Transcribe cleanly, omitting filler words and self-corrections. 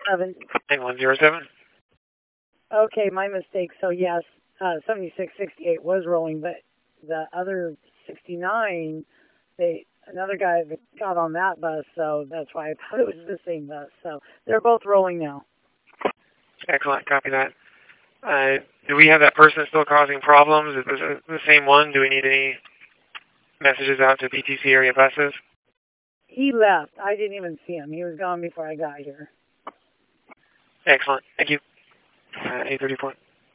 9107. Okay, my mistake. So yes, 7668 was rolling, but the other 69, another guy that got on that bus, so that's why I thought it was the same bus. So they're both rolling now. Excellent. Copy that. Do we have that person still causing problems? Is this the same one? Do we need any messages out to PTC area buses? He left. I didn't even see him. He was gone before I got here. Excellent. Thank you. 834.